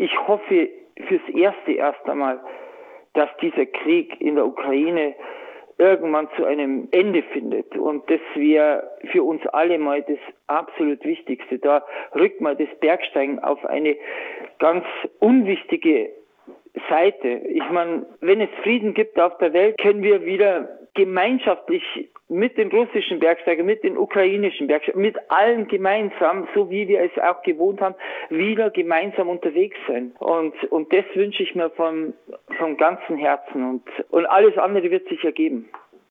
Ich hoffe fürs erst einmal, dass dieser Krieg in der Ukraine irgendwann zu einem Ende findet. Und das wäre für uns alle mal das absolut Wichtigste. Da rückt mal das Bergsteigen auf eine ganz unwichtige Seite. Ich meine, wenn es Frieden gibt auf der Welt, können wir wieder gemeinschaftlich mit den russischen Bergsteigern, mit den ukrainischen Bergsteigern, mit allen gemeinsam, so wie wir es auch gewohnt haben, wieder gemeinsam unterwegs sein. Und das wünsche ich mir vom ganzen Herzen. Und alles andere wird sich ergeben.